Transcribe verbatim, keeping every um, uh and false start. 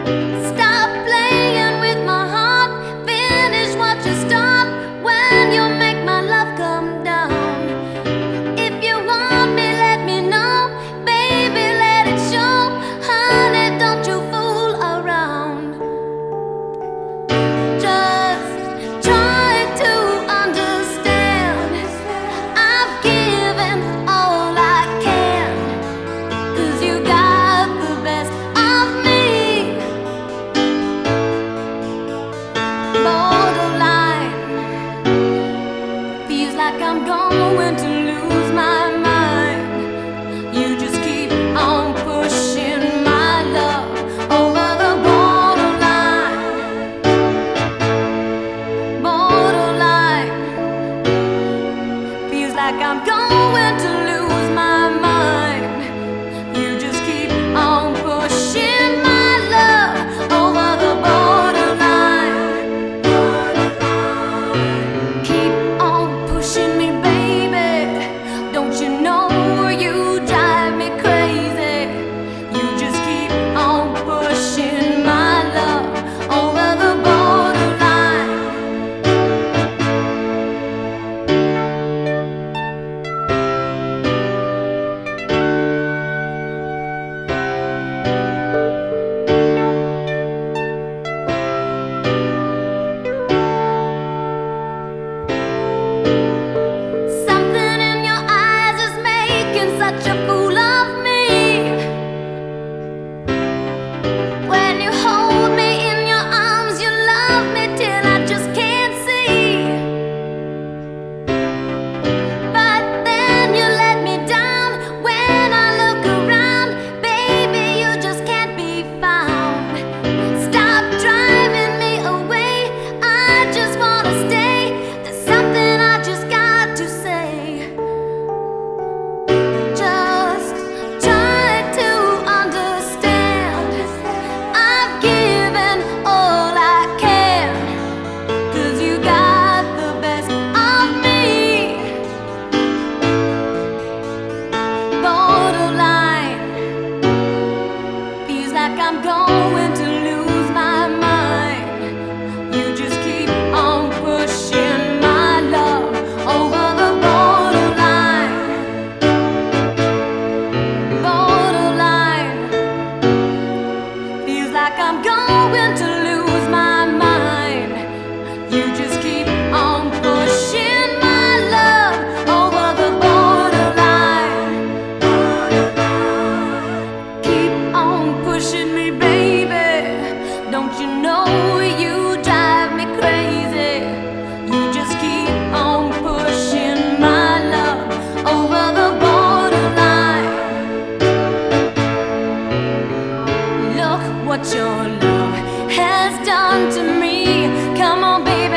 Stop playing with my heart. Finish what you start. When you make my love come down. If you want me, let me know. Baby, let it show. Honey, don't you fool around. Just try to understand. I've given all I can. 'Cause you got the best of me. Borderline. Feels like I'm going to lose my mind. You just keep on pushing my love over the borderline. Borderline. Feels like I'm going to lose my mind. You just keep on pushing my love over the borderline. Keep on pushing me, baby. Don't you know you drive me crazy? You just keep on pushing my love over the borderline. Something in your eyes is making such a fool of me. When you hold me in your arms, you love me till I just can't see. But then you let me down. When I look around, baby, you just can't be found. Stop driving me away. I just wanna stay. There's something I just got to say. Just try to understand. I've given all I can. 'Cause you got the best of me. Borderline. Feels like I'm going to lose my mind. You just keep on pushing my love over the borderline. Borderline. Feels like I'm going to lose my mind. You just keep on pushing my love over the borderline. Keep on pushing me, baby. Don't you know you drive me crazy? You just keep on pushing my love over the borderline. Look what your love has done to me. Come on, baby.